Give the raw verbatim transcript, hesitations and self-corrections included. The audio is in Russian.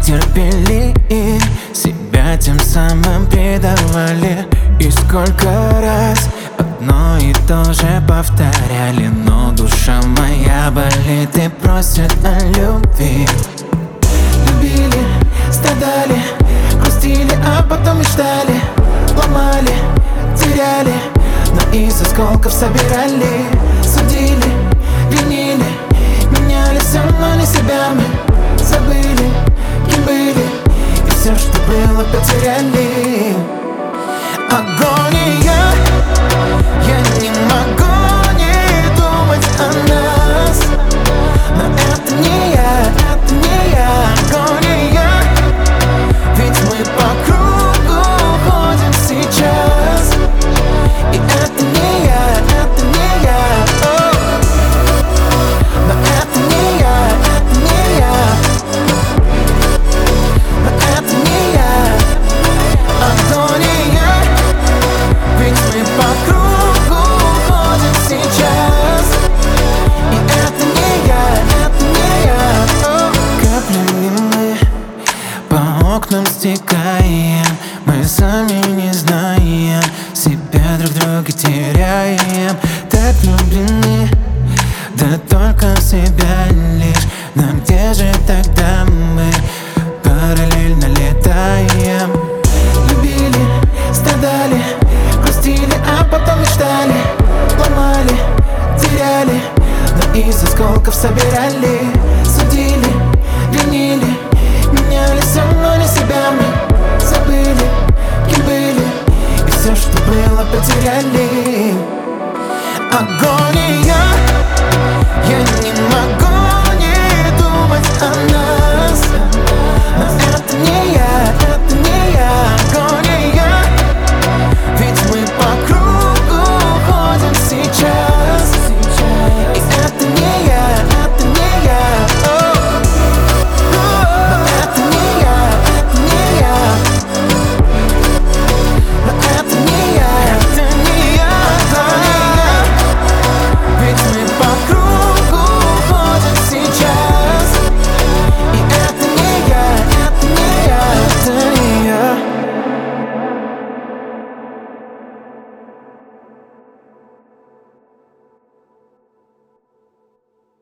терпели и себя тем самым предавали. И сколько раз одно и то же повторяли, но душа моя болит и просит о любви. Любили, страдали, грустили, а потом мечтали, ломали, теряли, но из осколков собирали. Судили, винили, меняли все, но не себя мы забыли, кем были, и все, что было, потеряли. Агония, я не могу не думать о нас, но это не я, это не я. Агония, ведь мы по кругу ходим сейчас, и это не я, это не я. О, но это не я, это не я, но это не я. Агония, ведь мы по кругу ходим сейчас, и это не я, это не я. О, каплями мы по окнам стекаем, мы сами не знаем, себя друг друга теряем. Так влюблены, да только в себя лишь, но где же так